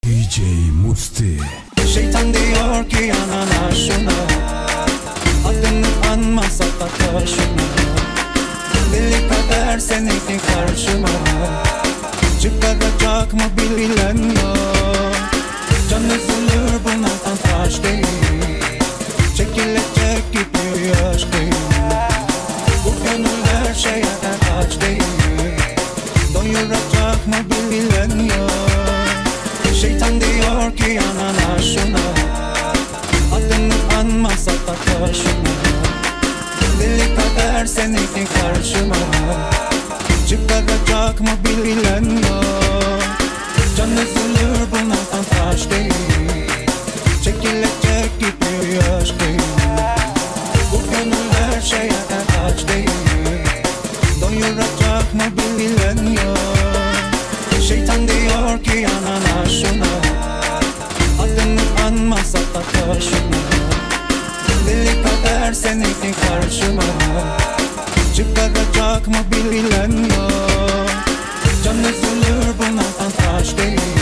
DJ Musti. Şeytan diyor ki yanana şuna, adını anmasa da taşına. Deli kader seni karşıma, çıkaracak mı bilen yok. Can üzülür bunlardan taş değil, çekilecek gibi yaş değil. Bu gönül her şeye aç değil, doyuracak mı bilen yok. Şeytan diyor ki yanana şuna, adını anmasa da taşına. Deli kader seni karşıma, çıkaracak mı bilen yok. Can üzülür bunlardan taş değil, çekilecek gibi yaş değil. Bu gönül her şeye aç değil, doyuracak mı bilen yok. Şeytan diyor ki yanana şuna, adını anmasa da taşına. Deli kader seni karşıma, çıkaracak mı bilen yok. Can üzülür bunlardan taş değil,